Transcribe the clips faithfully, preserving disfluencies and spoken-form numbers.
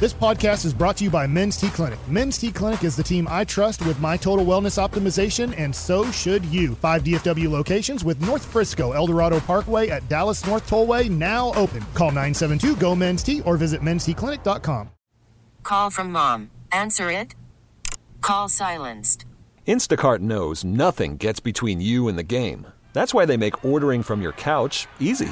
This podcast is brought to you by Men's T Clinic. Men's T Clinic is the team I trust with my total wellness optimization, and so should you. Five D F W locations with North Frisco, El Dorado Parkway at Dallas North Tollway now open. Call nine seven two, G O, M E N S T or visit mens t clinic dot com. Call from mom. Answer it. Call silenced. Instacart knows nothing gets between you and the game. That's why they make ordering from your couch easy.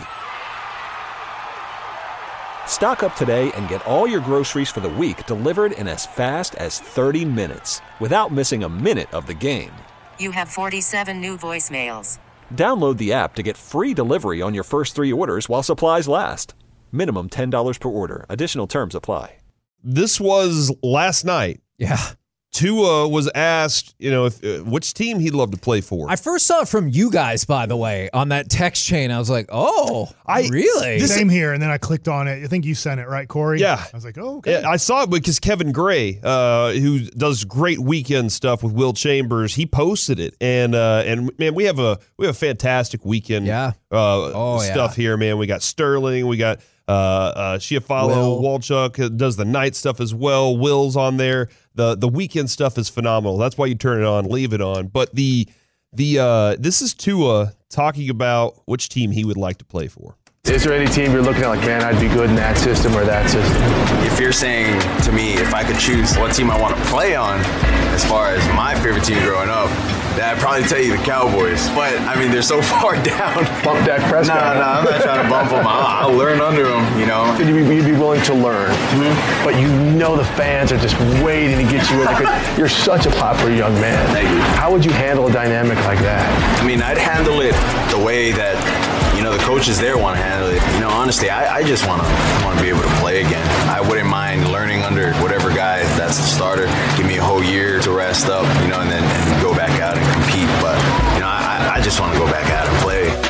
Stock up today and get all your groceries for the week delivered in as fast as thirty minutes without missing a minute of the game. You have forty-seven new voicemails. Download the app to get free delivery on your first three orders while supplies last. Minimum ten dollars per order. Additional terms apply. This was last night. Yeah. Tua was asked, you know, if, uh, which team he'd love to play for. I first saw it from you guys, by the way, on that text chain. I was like, oh, I, really? Same here, and then I clicked on it. I think you sent it, right, Corey? Yeah. I was like, oh, okay. Yeah, I saw it because Kevin Gray, uh, who does great weekend stuff with Will Chambers, he posted it. And, uh, and man, we have a we have a fantastic weekend yeah. uh, oh, stuff yeah. here, man. We got Sterling. We got uh, uh, Chiafalo, Walchuk does the night stuff as well. Will's on there. The the weekend stuff is phenomenal. That's why you turn it on, leave it on. But the the uh, this is Tua talking about which team he would like to play for. Is there any team you're looking at like, man, I'd be good in that system or that system? If you're saying to me if I could choose what team I want to play on, as far as my favorite team growing up, then I'd probably tell you the Cowboys. But, I mean, they're so far down. Bump Dak Prescott. Nah, nah, I'm not trying to bump them. I'll, I'll learn under them, you know. So you'd be, you'd be willing to learn, mm-hmm. but you know the fans are just waiting to get you in because you're such a popular young man. Thank you. How would you handle a dynamic like that? I mean, I'd handle it the way that, you know, the coaches there want to handle it. You know, honestly, I, I just want to want to be able to play again. I wouldn't mind learning under whatever guy that's the starter. Give me a whole year to rest up, you know, and then and go back out and compete. But, you know, I, I just want to go back out and play.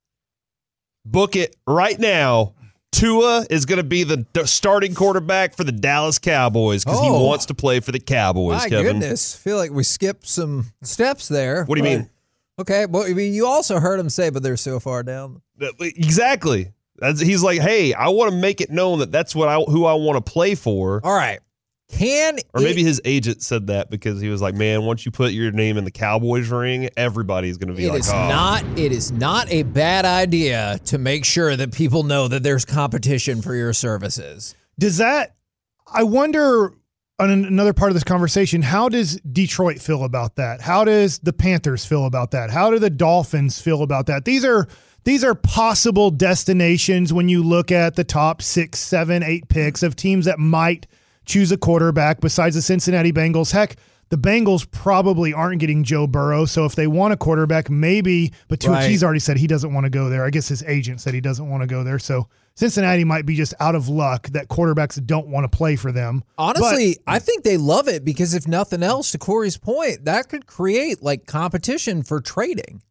Book it right now. Tua is going to be the starting quarterback for the Dallas Cowboys because oh. he wants to play for the Cowboys, My Kevin. goodness. I feel like we skipped some steps there. What do you mean? Okay, well, I mean, you also heard him say, but they're so far down. Exactly. That's, he's like, hey, I want to make it known that that's what I who I want to play for. All right. Can Or maybe it, his agent said that because he was like, man, once you put your name in the Cowboys ring, everybody's going to be it like, is oh. not it is not a bad idea to make sure that people know that there's competition for your services. Does that, I wonder, on another part of this conversation, how does Detroit feel about that? How does the Panthers feel about that? How do the Dolphins feel about that? These are these are possible destinations when you look at the top six, seven, eight picks of teams that might choose a quarterback besides the Cincinnati Bengals. Heck, the Bengals probably aren't getting Joe Burrow, so if they want a quarterback, maybe, but Tua Right. He's already said he doesn't want to go there. I guess his agent said he doesn't want to go there, so Cincinnati might be just out of luck that quarterbacks don't want to play for them. Honestly, But, I think they love it because if nothing else, to Corey's point, that could create like competition for trading.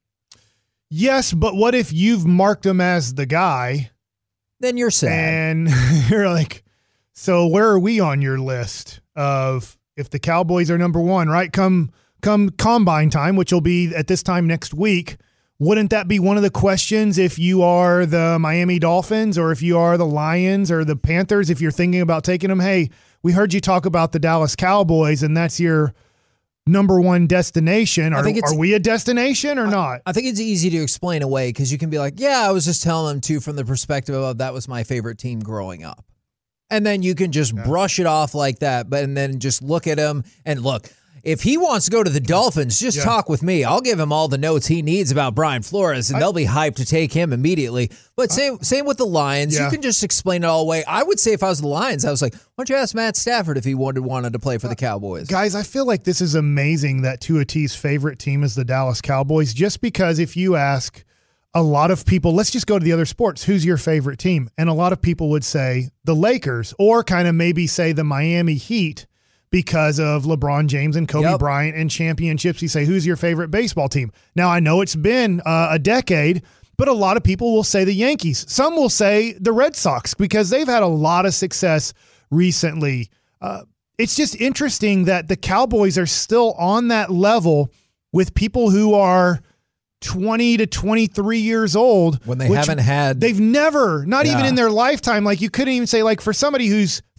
yes, but what if you've marked him as the guy Then you're sad. and you're like, so where are we on your list of if the Cowboys are number one, right? Come come combine time, which will be at this time next week. Wouldn't that be one of the questions if you are the Miami Dolphins or if you are the Lions or the Panthers, if you're thinking about taking them? Hey, we heard you talk about the Dallas Cowboys and that's your number one destination. Are, I think it's- are we a destination or not? I think it's easy to explain away because you can be like, yeah, I was just telling them too from the perspective of that was my favorite team growing up. And then you can just yeah. brush it off like that, but and then just look at him and look. If he wants to go to the Dolphins, just yeah. talk with me. I'll give him all the notes he needs about Brian Flores, and I, they'll be hyped to take him immediately. But same I, same with the Lions. Yeah. You can just explain it all away. I would say if I was the Lions, I was like, why don't you ask Matt Stafford if he wanted wanted to play for the Cowboys? Guys, I feel like this is amazing that Tua T's favorite team is the Dallas Cowboys, just because if you ask a lot of people, let's just go to the other sports. Who's your favorite team? And a lot of people would say the Lakers or kind of maybe say the Miami Heat because of LeBron James and Kobe yep. Bryant and championships. You say, who's your favorite baseball team? Now, I know it's been uh, a decade, but a lot of people will say the Yankees. Some will say the Red Sox because they've had a lot of success recently. Uh, it's just interesting that the Cowboys are still on that level with people who are twenty to twenty-three years old when they haven't had they've never not yeah. even in their lifetime, like you couldn't even say, like for somebody who's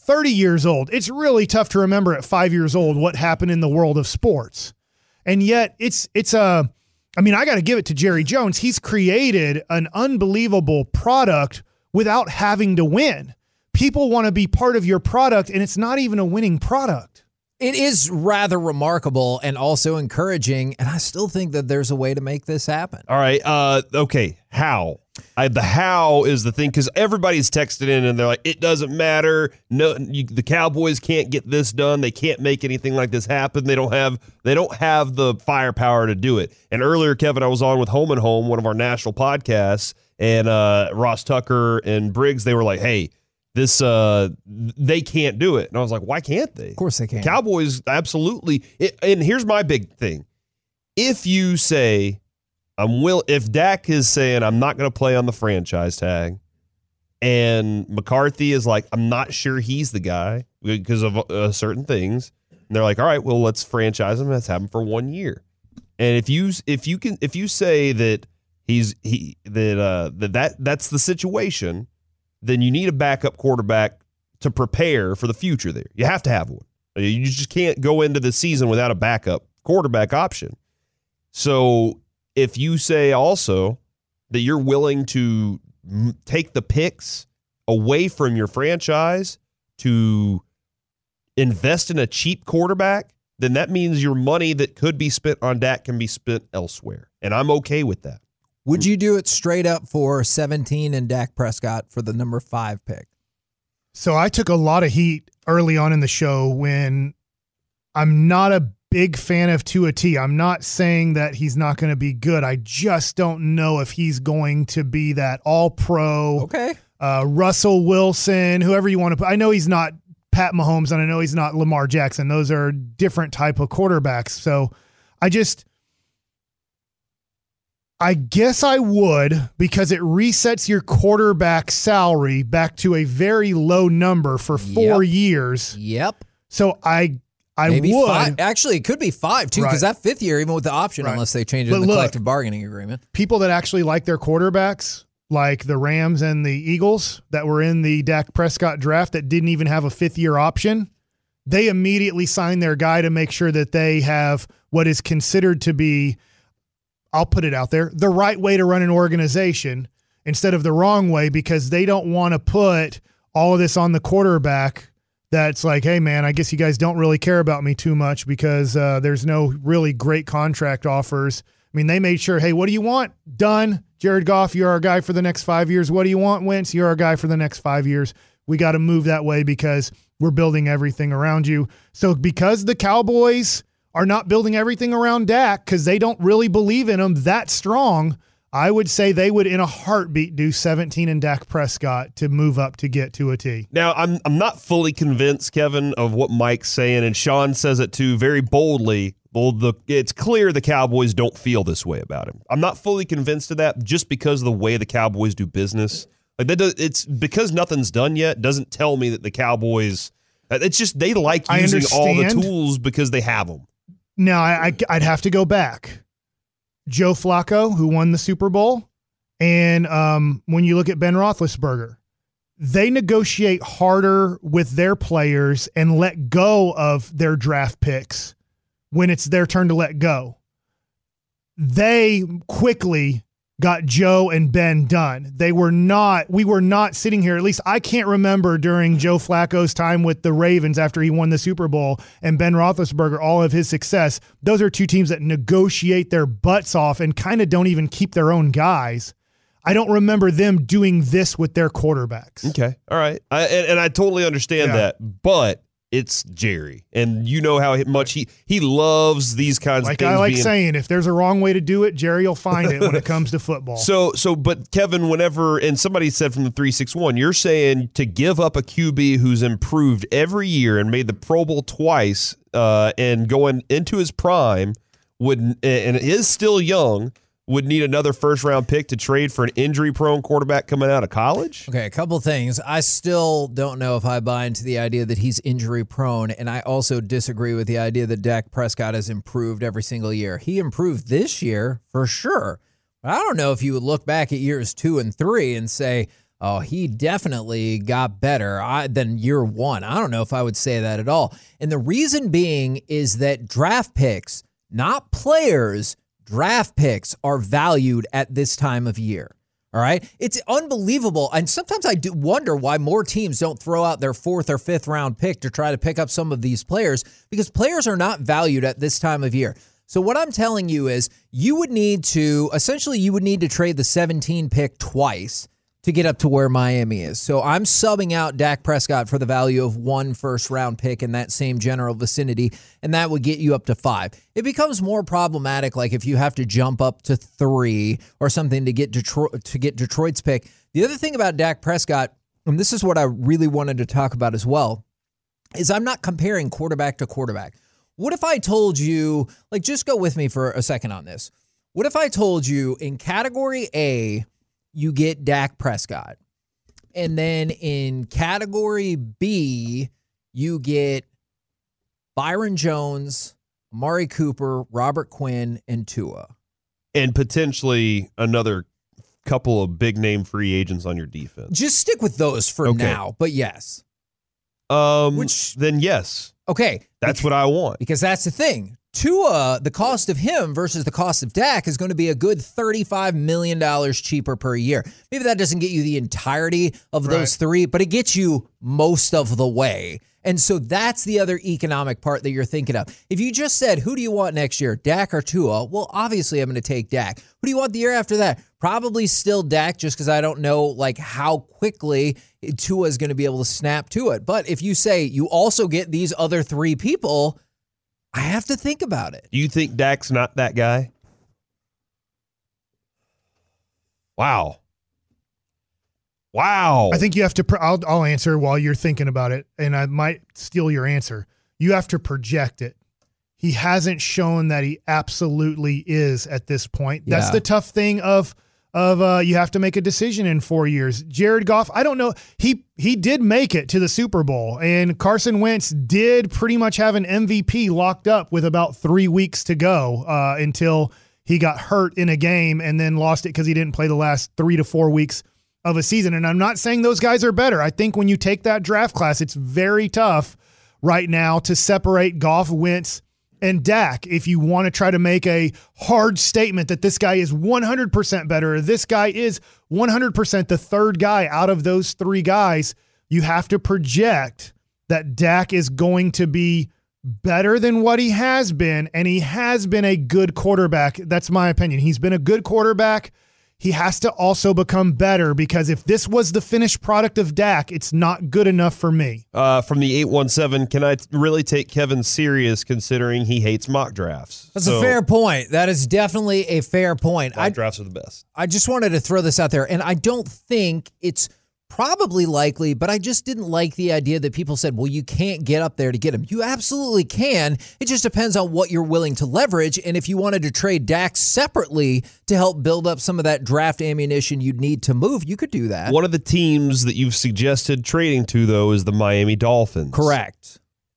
thirty years old. It's really tough to remember at five years old what happened in the world of sports. And yet it's, it's a, I mean, I got to give it to Jerry Jones. He's created an unbelievable product without having to win. People want to be part of your product, and it's not even a winning product. It is rather remarkable and also encouraging, and I still think that there's a way to make this happen. All right. Uh, okay. How? I, the how is the thing, because everybody's texted in and they're like, it doesn't matter. No, you, the Cowboys can't get this done. They can't make anything like this happen. They don't have they don't have the firepower to do it. And earlier, Kevin, I was on with Home and Home, one of our national podcasts, and uh, Ross Tucker and Briggs. They were like, hey, This uh, they can't do it. And I was like, why can't they? Of course they can. Cowboys, absolutely. It, and here's my big thing. If you say, I'm will, if Dak is saying, I'm not going to play on the franchise tag, and McCarthy is like, I'm not sure he's the guy because of uh, certain things, and they're like, all right, well, let's franchise him. Let's have him for one year. And if you if you can if you say that he's he that uh that, that that's the situation, then you need a backup quarterback to prepare for the future there. You have to have one. You just can't go into the season without a backup quarterback option. So if you say also that you're willing to m- take the picks away from your franchise to invest in a cheap quarterback, then that means your money that could be spent on Dak can be spent elsewhere. And I'm okay with that. Would you do it straight up for seventeen and Dak Prescott for the number five pick? So I took a lot of heat early on in the show when I'm not a big fan of Tua T. I'm not saying that he's not going to be good. I just don't know if he's going to be that all-pro, okay, uh, Russell Wilson, whoever you want to put. I know he's not Pat Mahomes, and I know he's not Lamar Jackson. Those are different type of quarterbacks. So I just... I guess I would, because it resets your quarterback salary back to a very low number for four Yep. years. Yep. So I I Maybe would. five. Actually, it could be five, too, because Right. that fifth year, even with the option, Right. unless they change it But in the look, collective bargaining agreement. People that actually like their quarterbacks, like the Rams and the Eagles that were in the Dak Prescott draft that didn't even have a fifth-year option, they immediately signed their guy to make sure that they have what is considered to be, I'll put it out there, the right way to run an organization instead of the wrong way, because they don't want to put all of this on the quarterback that's like, hey, man, I guess you guys don't really care about me too much because uh, there's no really great contract offers. I mean, they made sure, hey, what do you want? Done. Jared Goff, you're our guy for the next five years. What do you want, Wentz? You're our guy for the next five years. We got to move that way because we're building everything around you. So because the Cowboys are not building everything around Dak because they don't really believe in him that strong, I would say they would in a heartbeat do seventeen and Dak Prescott to move up to get to a T. Now, I'm I'm not fully convinced, Kevin, of what Mike's saying, and Sean says it too very boldly. Well, the it's clear the Cowboys don't feel this way about him. I'm not fully convinced of that just because of the way the Cowboys do business. Like that does, it's because nothing's done yet doesn't tell me that the Cowboys. It's just they like using all the tools because they have them. Now, I, I, I'd have to go back. Joe Flacco, who won the Super Bowl, and um, when you look at Ben Roethlisberger, they negotiate harder with their players and let go of their draft picks when it's their turn to let go. They quickly got Joe and Ben done. They were not, we were not sitting here, at least I can't remember during Joe Flacco's time with the Ravens after he won the Super Bowl and Ben Roethlisberger, all of his success. Those are two teams that negotiate their butts off and kind of don't even keep their own guys. I don't remember them doing this with their quarterbacks. Okay. All right. I, and, and I totally understand Yeah. that, but it's Jerry, and you know how much he he loves these kinds Like of things. I like being, saying, if there's a wrong way to do it, Jerry will find it when it comes to football. So, so, but Kevin, whenever, and somebody said from the three six one, you're saying to give up a Q B who's improved every year and made the Pro Bowl twice, uh, and going into his prime would, and is still young, would need another first round pick to trade for an injury prone quarterback coming out of college? Okay, a couple things. I still don't know if I buy into the idea that he's injury prone, and I also disagree with the idea that Dak Prescott has improved every single year. He improved this year for sure, but I don't know if you would look back at years two and three and say, Oh, he definitely got better I, than year one. I don't know if I would say that at all. And the reason being is that draft picks, not players, draft picks are valued at this time of year. All right. It's unbelievable. And sometimes I do wonder why more teams don't throw out their fourth or fifth round pick to try to pick up some of these players, because players are not valued at this time of year. So what I'm telling you is you would need to, essentially you would need to trade the seventeen pick twice to get up to where Miami is. So I'm subbing out Dak Prescott for the value of one first round pick in that same general vicinity, and that would get you up to five. It becomes more problematic, like if you have to jump up to three or something to get Detroit to get Detroit's pick. The other thing about Dak Prescott, and this is what I really wanted to talk about as well, is I'm not comparing quarterback to quarterback. What if I told you, like, just go with me for a second on this. What if I told you in category A, you get Dak Prescott, and then in category B, you get Byron Jones, Amari Cooper, Robert Quinn, and Tua. And potentially another couple of big-name free agents on your defense. Just stick with those for okay. now, but yes. Um, Which, then yes. Okay. That's because, what I want. Because that's the thing. Tua, the cost of him versus the cost of Dak is going to be a good thirty-five million dollars cheaper per year. Maybe that doesn't get you the entirety of Right. those three, but it gets you most of the way. And so that's the other economic part that you're thinking of. If you just said, who do you want next year, Dak or Tua? Well, obviously I'm going to take Dak. Who do you want the year after that? Probably still Dak, just because I don't know like how quickly Tua is going to be able to snap to it. But if you say you also get these other three people, I have to think about it. Do you think Dak's not that guy? Wow. Wow. I think you have to, pro- I'll, I'll answer while you're thinking about it, and I might steal your answer. You have to project it. He hasn't shown that he absolutely is at this point. That's Yeah. the tough thing of, of uh, you have to make a decision in four years. Jared Goff, I don't know. He, he did make it to the Super Bowl, and Carson Wentz did pretty much have an M V P locked up with about three weeks to go uh, until he got hurt in a game and then lost it because he didn't play the last three to four weeks of a season. And I'm not saying those guys are better. I think when you take that draft class, it's very tough right now to separate Goff, Wentz, and Dak. If you want to try to make a hard statement that this guy is one hundred percent better, or this guy is one hundred percent the third guy out of those three guys, you have to project that Dak is going to be better than what he has been, and he has been a good quarterback. That's my opinion. He's been a good quarterback. He has to also become better, because if this was the finished product of Dak, it's not good enough for me. Uh, from the eight one seven, can I t- really take Kevin serious considering he hates mock drafts? That's So, a fair point. That is definitely a fair point. Mock I, drafts are the best. I just wanted to throw this out there, and I don't think it's probably likely, but I just didn't like the idea that people said, well, you can't get up there to get him. You absolutely can. It just depends on what you're willing to leverage, and if you wanted to trade Dak separately to help build up some of that draft ammunition you'd need to move, you could do that. One of the teams that you've suggested trading to, though, is the Miami Dolphins. Correct.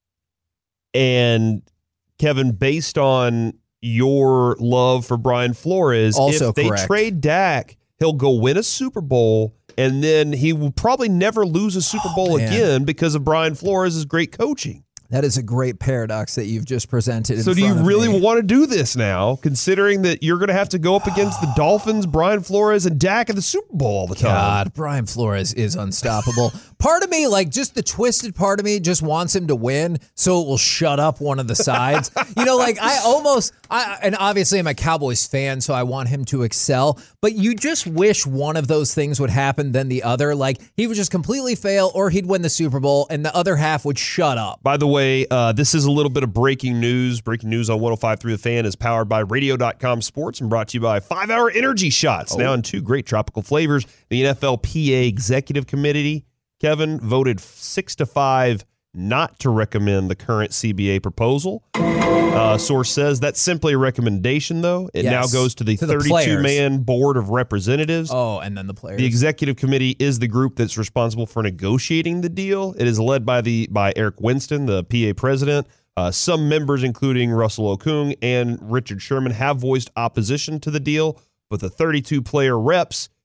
And, Kevin, based on your love for Brian Flores, Also if they correct. trade Dak, he'll go win a Super Bowl, and then he will probably never lose a Super Bowl man. again because of Brian Flores' great coaching. That is a great paradox that you've just presented. In So do you front of really me. want to do this now, considering that you're going to have to go up against the Dolphins, Brian Flores, and Dak in the Super Bowl all the time? God, Brian Flores is unstoppable. Part of me, like just the twisted part of me, just wants him to win so it will shut up one of the sides. You know, like I almost, I and obviously I'm a Cowboys fan, so I want him to excel. But you just wish one of those things would happen than the other. Like he would just completely fail, or he'd win the Super Bowl, and the other half would shut up. By the way, uh, this is a little bit of breaking news. Breaking news on one oh five point three The Fan is powered by radio dot com Sports and brought to you by five hour Energy Shots, Oh. now in two great tropical flavors. The N F L P A Executive Committee, Kevin, voted six to five not to recommend the current C B A proposal. Uh, source says that's simply a recommendation, though. It Yes, now goes to the to the thirty-two man Board of Representatives. Oh, and then the players. The executive committee is the group that's responsible for negotiating the deal. It is led by the by Eric Winston, the P A president. Uh, some members, including Russell Okung and Richard Sherman, have voiced opposition to the deal, but the thirty-two player reps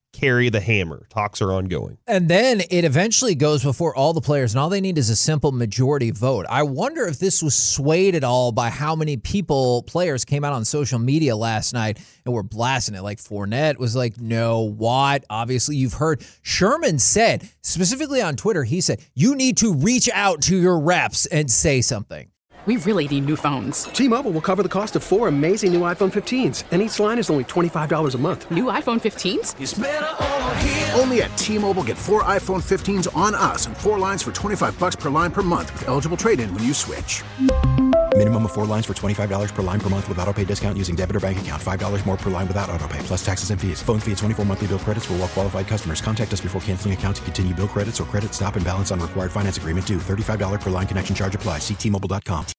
carry the hammer. Talks are ongoing. And then it eventually goes before all the players, and all they need is a simple majority vote. I wonder if this was swayed at all by how many people, players, came out on social media last night and were blasting it. Like Fournette was like, no, Watt. Obviously, you've heard. Sherman said, specifically on Twitter, he said, you need to reach out to your reps and say something. We really need new phones. T-Mobile will cover the cost of four amazing new iPhone fifteens, and each line is only twenty-five dollars a month. New iPhone fifteens? It's better over here. Only at T-Mobile, get four iPhone fifteens on us and four lines for twenty-five bucks per line per month with eligible trade-in when you switch. Minimum of four lines for twenty-five dollars per line per month with autopay discount using debit or bank account. five dollars more per line without autopay, plus taxes and fees. Phone fee at twenty-four monthly bill credits for well-qualified customers. Contact us before canceling account to continue bill credits or credit stop and balance on required finance agreement due. thirty-five dollars per line connection charge applies. See T Mobile dot com.